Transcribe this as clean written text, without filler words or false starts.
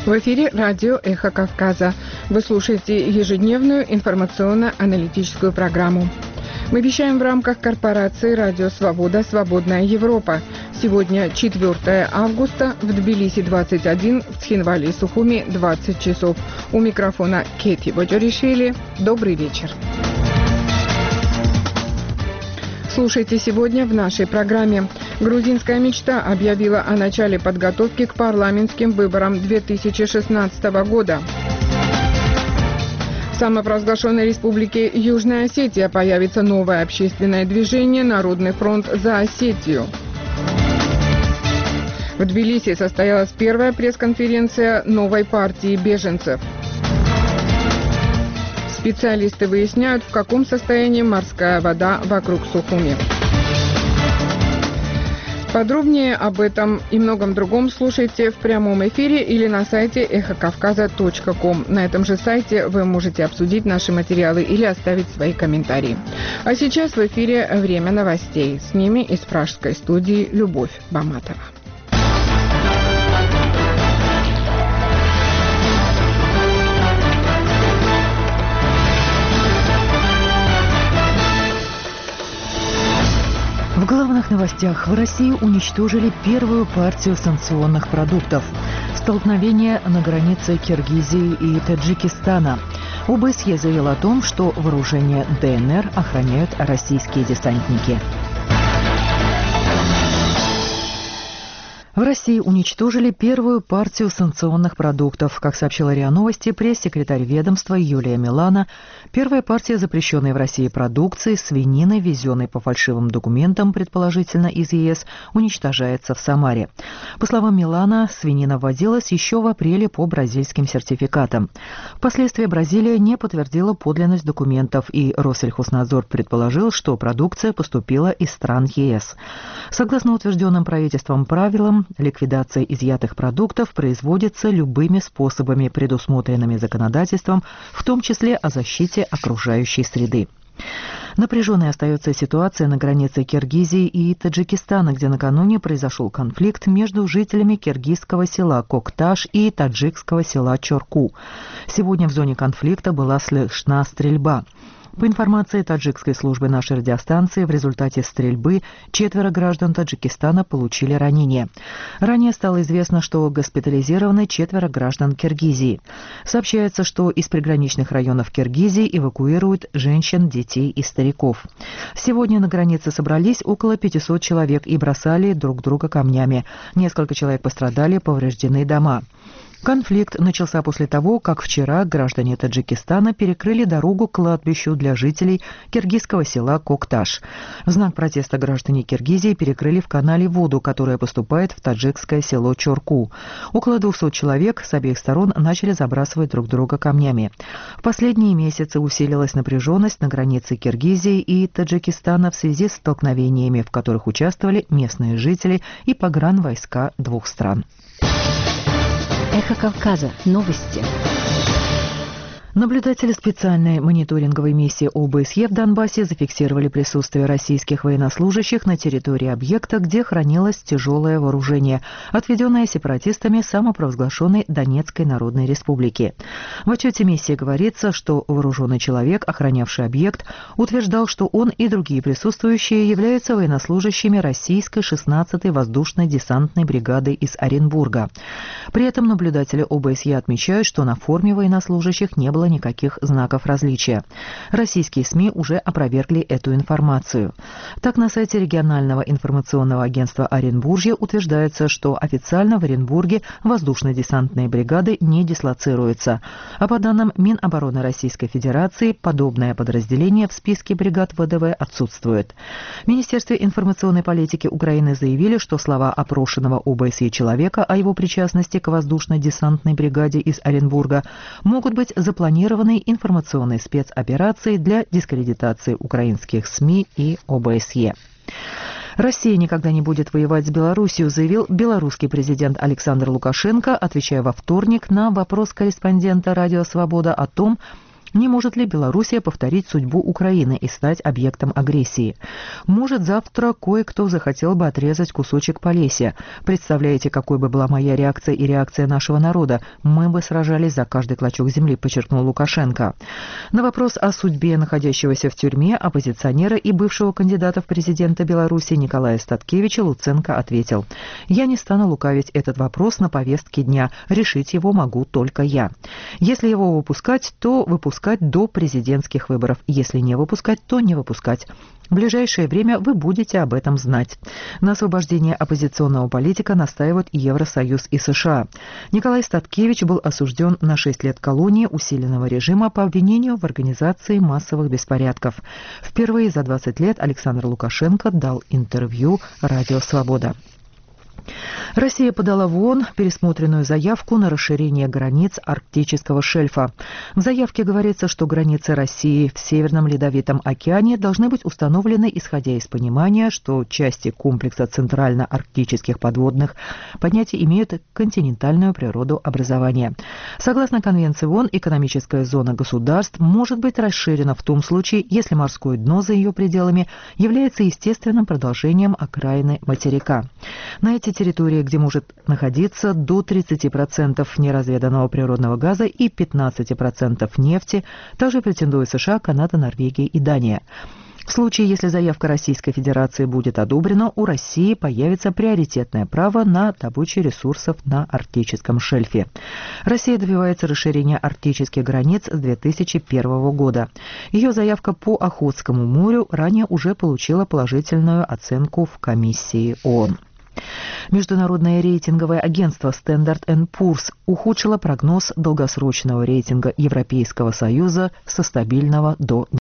В эфире радио «Эхо Кавказа». Вы слушаете ежедневную информационно-аналитическую программу. Мы вещаем в рамках корпорации «Радио Свобода. Свободная Европа». Сегодня 4 августа, в Тбилиси 21, в Цхинвале и Сухуми 20 часов. У микрофона Кети Боджоришвили. Добрый вечер. Слушайте сегодня в нашей программе. Грузинская мечта объявила о начале подготовки к парламентским выборам 2016 года. В самопровозглашенной республике Южная Осетия появится новое общественное движение «Народный фронт за Осетию». В Тбилиси состоялась первая пресс-конференция новой партии беженцев. Специалисты выясняют, в каком состоянии морская вода вокруг Сухуми. Подробнее об этом и многом другом слушайте в прямом эфире или на сайте эхокавказа.ком. На этом же сайте вы можете обсудить наши материалы или оставить свои комментарии. А сейчас в эфире время новостей. С ними из пражской студии Любовь Баматова. В главных новостях: в России уничтожили первую партию санкционных продуктов. Столкновение на границе Киргизии и Таджикистана. ОБСЕ заявил о том, что вооружение ДНР охраняют российские десантники. В России уничтожили первую партию санкционных продуктов. Как сообщила РИА Новости, пресс-секретарь ведомства Юлия Милана, первая партия запрещенной в России продукции, свинины, везенной по фальшивым документам, предположительно из ЕС, уничтожается в Самаре. По словам Милана, свинина ввозилась еще в апреле по бразильским сертификатам. Впоследствии Бразилия не подтвердила подлинность документов, и Россельхознадзор предположил, что продукция поступила из стран ЕС. Согласно утвержденным правительством правилам, ликвидация изъятых продуктов производится любыми способами, предусмотренными законодательством, в том числе о защите окружающей среды. Напряженной остается ситуация на границе Киргизии и Таджикистана, где накануне произошел конфликт между жителями киргизского села Кокташ и таджикского села Чорку. Сегодня в зоне конфликта была слышна стрельба. По информации таджикской службы нашей радиостанции, в результате стрельбы 4 граждан Таджикистана получили ранения. Ранее стало известно, что госпитализированы 4 граждан Киргизии. Сообщается, что из приграничных районов Киргизии эвакуируют женщин, детей и стариков. Сегодня на границе собрались около 500 человек и бросали друг друга камнями. Несколько человек пострадали, повреждены дома. Конфликт начался после того, как вчера граждане Таджикистана перекрыли дорогу к кладбищу для жителей киргизского села Кокташ. В знак протеста граждане Киргизии перекрыли в канале воду, которая поступает в таджикское село Чорку. Около 200 человек с обеих сторон начали забрасывать друг друга камнями. В последние месяцы усилилась напряженность на границе Киргизии и Таджикистана в связи с столкновениями, в которых участвовали местные жители и погранвойска двух стран. Эхо Кавказа. Новости. Наблюдатели специальной мониторинговой миссии ОБСЕ в Донбассе зафиксировали присутствие российских военнослужащих на территории объекта, где хранилось тяжелое вооружение, отведенное сепаратистами самопровозглашенной Донецкой Народной Республики. В отчете миссии говорится, что вооруженный человек, охранявший объект, утверждал, что он и другие присутствующие являются военнослужащими российской 16-й воздушно-десантной бригады из Оренбурга. При этом наблюдатели ОБСЕ отмечают, что на форме военнослужащих не было никаких знаков различия. Российские СМИ уже опровергли эту информацию. Так, на сайте регионального информационного агентства Оренбуржье утверждается, что официально в Оренбурге воздушно-десантные бригады не дислоцируются. А по данным Минобороны Российской Федерации, подобное подразделение в списке бригад ВДВ отсутствует. В Министерстве информационной политики Украины заявили, что слова опрошенного ОБСЕ человека о его причастности к воздушно-десантной бригаде из Оренбурга могут быть запланированы информационной спецоперацией для дискредитации украинских СМИ и ОБСЕ. Россия никогда не будет воевать с Белоруссией, заявил белорусский президент Александр Лукашенко, отвечая во вторник на вопрос корреспондента «Радио Свобода» о том, Не может ли Белоруссия повторить судьбу Украины и стать объектом агрессии? Может, завтра кое-кто захотел бы отрезать кусочек Полесья. Представляете, какой бы была моя реакция и реакция нашего народа? Мы бы сражались за каждый клочок земли, подчеркнул Лукашенко. На вопрос о судьбе находящегося в тюрьме оппозиционера и бывшего кандидата в президенты Беларуси Николая Статкевича Луценко ответил: «Я не стану лукавить, этот вопрос на повестке дня. Решить его могу только я. Если его выпускать, то выпускать до президентских выборов. Если не выпускать, то не выпускать. В ближайшее время вы будете об этом знать». На освобождение оппозиционного политика настаивают Евросоюз и США. Николай Статкевич был осужден на 6 лет колонии усиленного режима по обвинению в организации массовых беспорядков. Впервые за 20 лет Александр Лукашенко дал интервью «Радио Свобода». Россия подала в ООН пересмотренную заявку на расширение границ арктического шельфа. В заявке говорится, что границы России в Северном Ледовитом океане должны быть установлены, исходя из понимания, что части комплекса центрально-арктических подводных понятий имеют континентальную природу образования. Согласно Конвенции ООН, экономическая зона государств может быть расширена в том случае, если морское дно за ее пределами является естественным продолжением окраины материка. На эти территории, где может находиться до 30% неразведанного природного газа и 15% нефти, также претендуют США, Канада, Норвегия и Дания. В случае, если заявка Российской Федерации будет одобрена, у России появится приоритетное право на добычу ресурсов на арктическом шельфе. Россия добивается расширения арктических границ с 2001 года. Ее заявка по Охотскому морю ранее уже получила положительную оценку в комиссии ООН. Международное рейтинговое агентство Standard & Poor's ухудшило прогноз долгосрочного рейтинга Европейского Союза со стабильного до